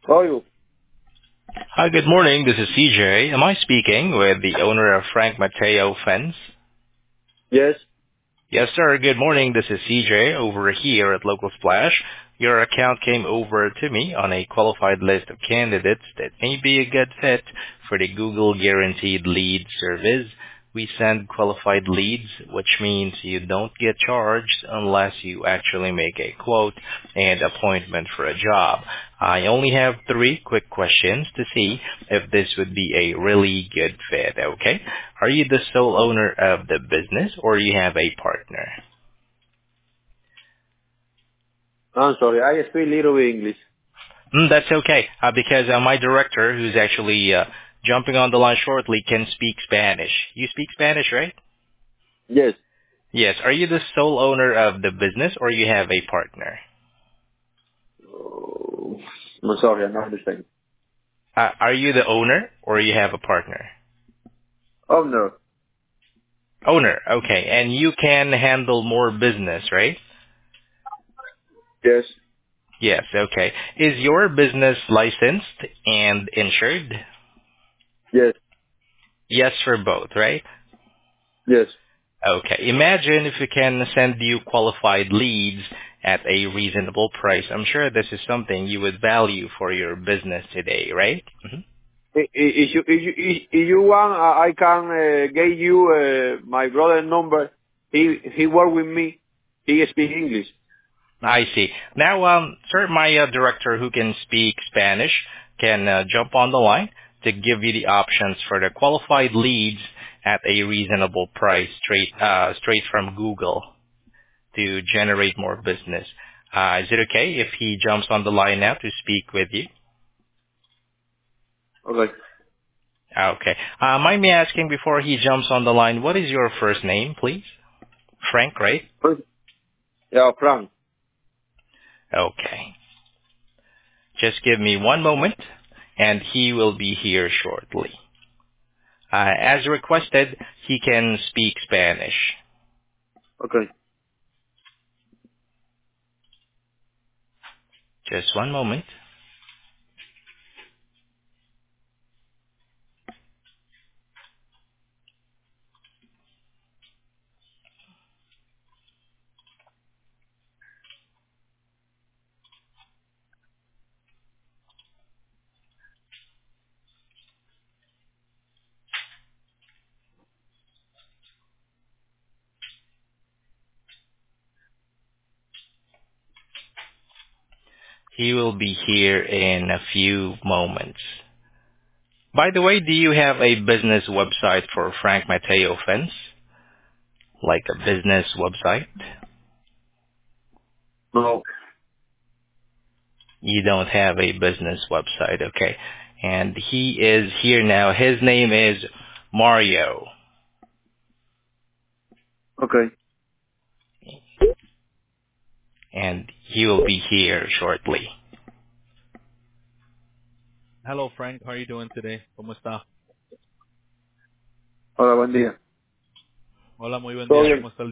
How are you? Hi, good morning. This is CJ. Am I speaking with the owner of Frank Mateo Fence? Yes. Yes, sir. Good morning. This is CJ over here at Local Splash. Your account came over to me on a qualified list of candidates that may be a good fit for the Google Guaranteed Lead service. We send qualified leads, which means you don't get charged unless you actually make a quote and appointment for a job. I only have 3 quick questions to see if this would be a really good fit, okay? Are you the sole owner of the business or you have a partner? I'm sorry, I speak little bit English. That's okay, because my director, who's actually jumping on the line shortly, can speak Spanish. You speak Spanish, right? Yes. Yes. Are you the sole owner of the business or you have a partner? Oh, I'm sorry, I don't understand. Are you the owner or you have a partner? Oh, no. Owner, okay. And you can handle more business, right? Yes. Yes, okay. Is your business licensed and insured? Yes. Yes for both, right? Yes. Okay. Imagine if we can send you qualified leads at a reasonable price. I'm sure this is something you would value for your business today, right? If you want, I can give you my brother's number. He work with me. He speak English. I see. Now, sir, my director who can speak Spanish can jump on the line to give you the options for the qualified leads at a reasonable price straight from Google to generate more business. Is it okay if he jumps on the line now to speak with you? Okay. Okay. Mind me asking before he jumps on the line, what is your first name, please? Frank, right? Yeah, Frank. Okay. Just give me one moment, and he will be here shortly. As requested, he can speak Spanish. Okay. Just one moment. He will be here in a few moments. By the way, do you have a business website for Frank Mateo Fence? Like a business website? No. You don't have a business website, okay. And he is here now. His name is Mario, Okay. and he will be here shortly. Hello, Frank. How are you doing today? ¿Cómo está? Hola, buen día. Hola, muy buen Todo día. bien. ¿Cómo está el